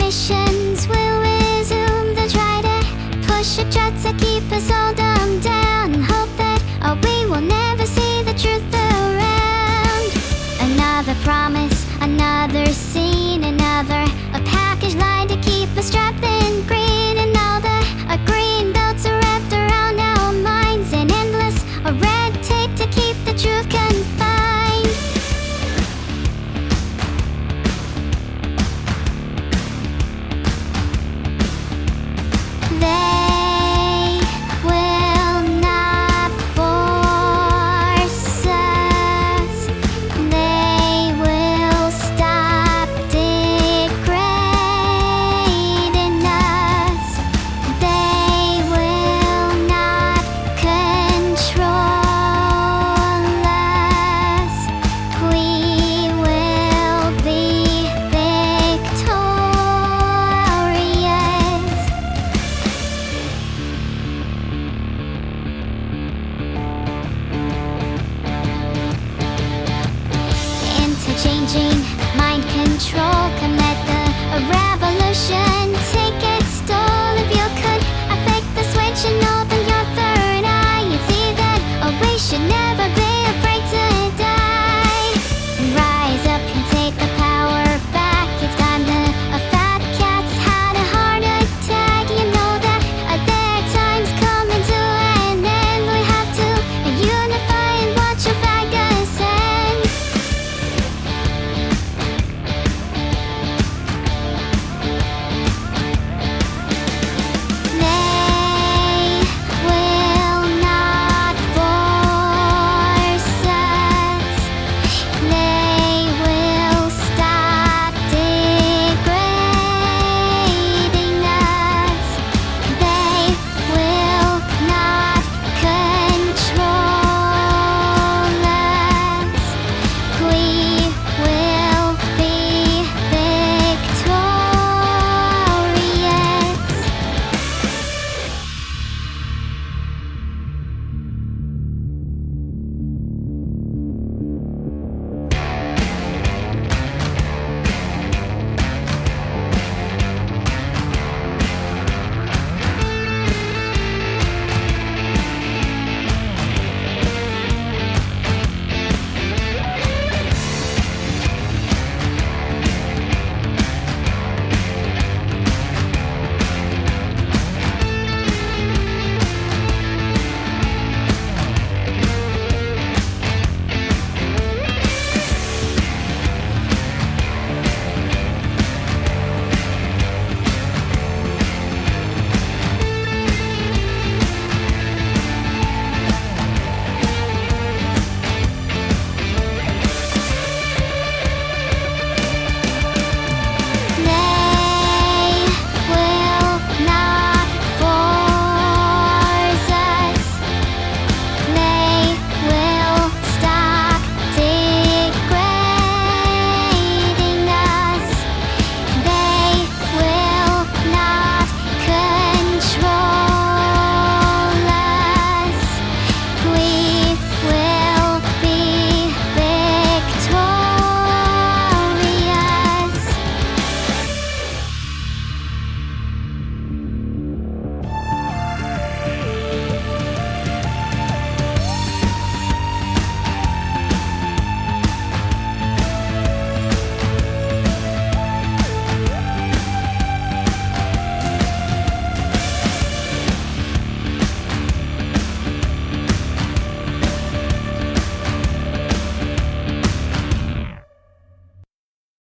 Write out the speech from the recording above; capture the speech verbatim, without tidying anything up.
missions will resume. They'll try to push a jet to keep us all dumbed down. Hope that oh, we will never see the truth around. Another promise, another scene, another a package line to keep us trapped in green. And all the uh, green belts are wrapped around our minds, and endless uh, red tape to keep the truth confined. They will not force us. They will stop degrading us. They will not control us. We will be victorious. Interchanging mind control can let the revolution take its toll. If you could I flick the switch and open your third eye, you'd see that oh, we should never be